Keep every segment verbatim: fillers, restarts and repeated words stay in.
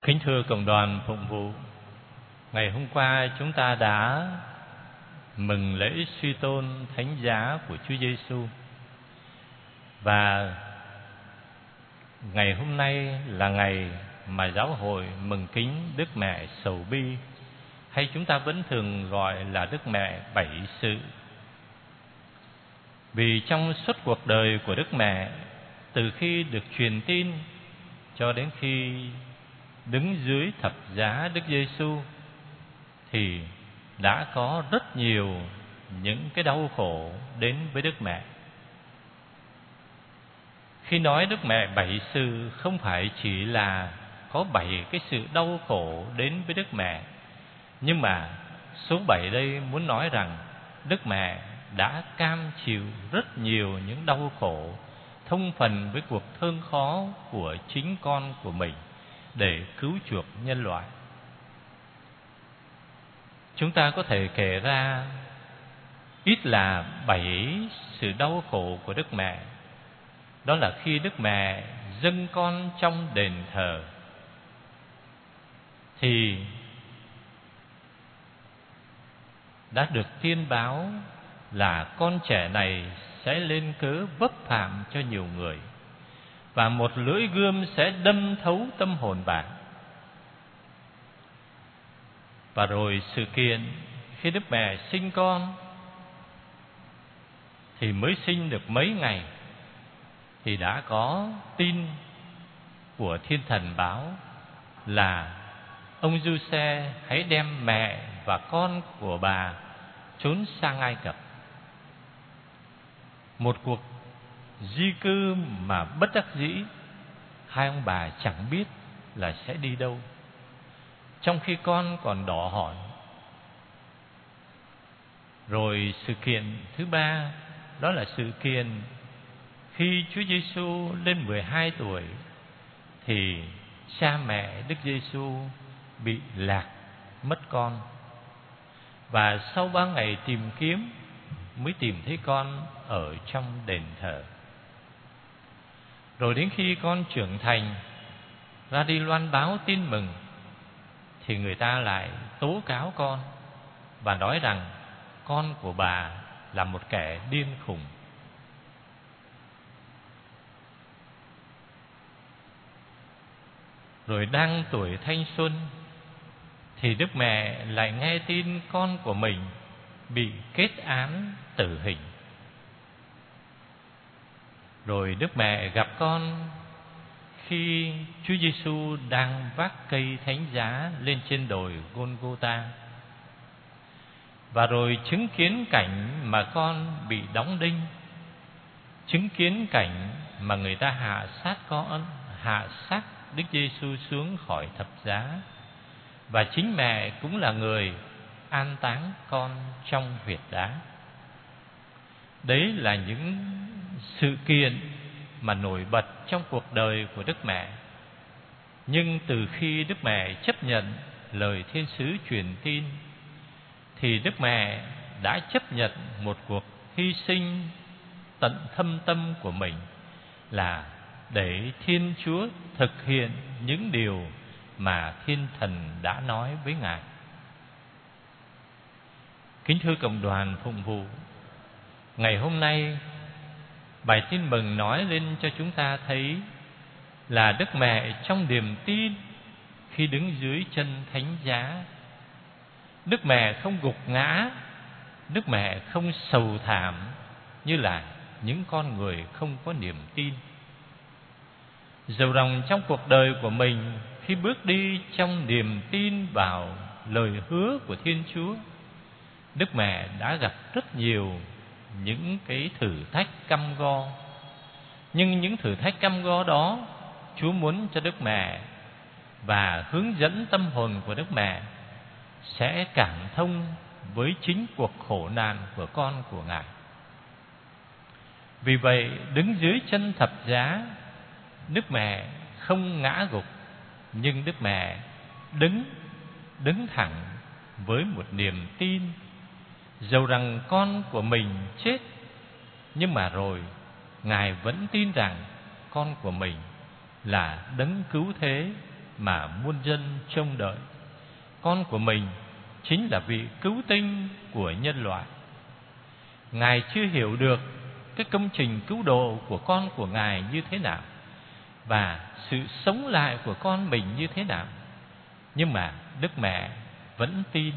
Kính thưa cộng đoàn phụng vụ, ngày hôm qua chúng ta đã mừng lễ suy tôn thánh giá của Chúa Giêsu, và ngày hôm nay là ngày mà giáo hội mừng kính Đức Mẹ Sầu Bi, hay chúng ta vẫn thường gọi là Đức Mẹ Bảy Sự. Vì trong suốt cuộc đời của Đức Mẹ, từ khi được truyền tin cho đến khi đứng dưới thập giá Đức Giêsu, thì đã có rất nhiều những cái đau khổ đến với Đức Mẹ. Khi nói Đức Mẹ Bảy Sự, không phải chỉ là có bảy cái sự đau khổ đến với Đức Mẹ, nhưng mà số bảy đây muốn nói rằng Đức Mẹ đã cam chịu rất nhiều những đau khổ thông phần với cuộc thương khó của chính con của mình để cứu chuộc nhân loại. Chúng ta có thể kể ra ít là bảy sự đau khổ của Đức Mẹ. Đó là khi Đức Mẹ dâng con trong đền thờ, thì đã được tiên báo là con trẻ này sẽ lên cớ vấp phạm cho nhiều người, và một lưỡi gươm sẽ đâm thấu tâm hồn bạn. Và rồi sự kiện khi Đức Mẹ sinh con, thì mới sinh được mấy ngày thì đã có tin của thiên thần báo là ông Giuse hãy đem mẹ và con của bà trốn sang Ai Cập. Một cuộc di cư mà bất đắc dĩ, hai ông bà chẳng biết là sẽ đi đâu, trong khi con còn đỏ hòn. Rồi sự kiện thứ ba, đó là sự kiện khi Chúa Giêsu lên mười hai tuổi, thì cha mẹ Đức Giêsu bị lạc mất con, và sau ba ngày tìm kiếm mới tìm thấy con ở trong đền thờ. Rồi đến khi con trưởng thành ra đi loan báo tin mừng, thì người ta lại tố cáo con và nói rằng con của bà là một kẻ điên khùng. Rồi đang tuổi thanh xuân, thì Đức Mẹ lại nghe tin con của mình bị kết án tử hình. Rồi Đức Mẹ gặp con khi Chúa Giêsu đang vác cây thánh giá lên trên đồi Gôn-gô-ta, và rồi chứng kiến cảnh mà con bị đóng đinh, chứng kiến cảnh mà người ta hạ sát con, hạ xác Đức Giêsu xuống khỏi thập giá, và chính mẹ cũng là người an táng con trong huyệt đá. Đấy là những sự kiện mà nổi bật trong cuộc đời của Đức Mẹ. Nhưng từ khi Đức Mẹ chấp nhận lời thiên sứ truyền tin, thì Đức Mẹ đã chấp nhận một cuộc hy sinh tận thâm tâm của mình, là để Thiên Chúa thực hiện những điều mà thiên thần đã nói với Ngài. Kính thưa cộng đoàn phụng vụ, ngày hôm nay bài tin mừng nói lên cho chúng ta thấy là Đức Mẹ trong niềm tin khi đứng dưới chân thánh giá. Đức Mẹ không gục ngã, Đức Mẹ không sầu thảm như là những con người không có niềm tin. Dầu rằng trong cuộc đời của mình, khi bước đi trong niềm tin vào lời hứa của Thiên Chúa, Đức Mẹ đã gặp rất nhiều những cái thử thách căm go. Nhưng những thử thách căm go đó, Chúa muốn cho Đức Mẹ và hướng dẫn tâm hồn của Đức Mẹ sẽ cảm thông với chính cuộc khổ nạn của con của Ngài. Vì vậy, đứng dưới chân thập giá, Đức Mẹ không ngã gục, nhưng Đức Mẹ đứng đứng thẳng với một niềm tin. Dầu rằng con của mình chết, nhưng mà rồi Ngài vẫn tin rằng con của mình là đấng cứu thế, mà muôn dân trông đợi. Con của mình chính là vị cứu tinh của nhân loại. Ngài chưa hiểu được cái công trình cứu độ của con của Ngài như thế nào và sự sống lại của con mình như thế nào, nhưng mà Đức Mẹ vẫn tin.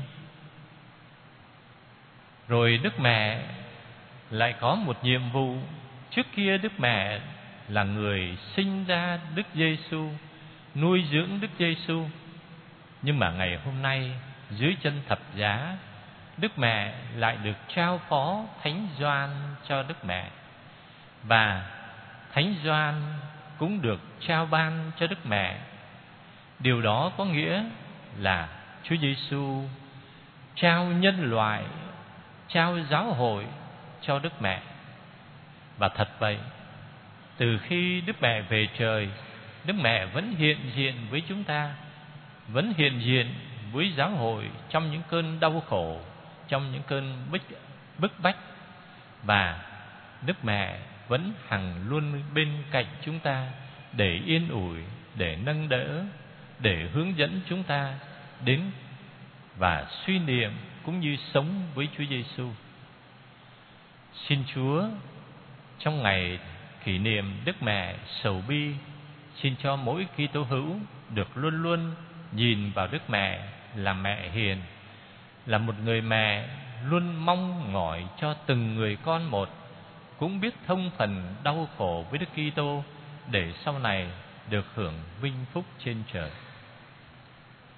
Rồi Đức Mẹ lại có một nhiệm vụ. Trước kia Đức Mẹ là người sinh ra Đức Giêsu, nuôi dưỡng Đức Giêsu, nhưng mà ngày hôm nay dưới chân thập giá, Đức Mẹ lại được trao phó Thánh Gioan cho Đức Mẹ, và Thánh Gioan cũng được trao ban cho Đức Mẹ. Điều đó có nghĩa là Chúa Giêsu trao nhân loại, trao giáo hội cho Đức Mẹ. Và thật vậy, từ khi Đức Mẹ về trời, Đức Mẹ vẫn hiện diện với chúng ta, vẫn hiện diện với giáo hội trong những cơn đau khổ, trong những cơn bức, bức bách. Và Đức Mẹ vẫn hằng luôn bên cạnh chúng ta để yên ủi, để nâng đỡ, để hướng dẫn chúng ta đến và suy niệm cũng như sống với Chúa Giêsu. Xin Chúa trong ngày kỷ niệm Đức Mẹ sầu bi, xin cho mỗi Kitô hữu được luôn luôn nhìn vào Đức Mẹ là mẹ hiền, là một người mẹ luôn mong mỏi cho từng người con một, cũng biết thông phần đau khổ với Đức Kitô để sau này được hưởng vinh phúc trên trời.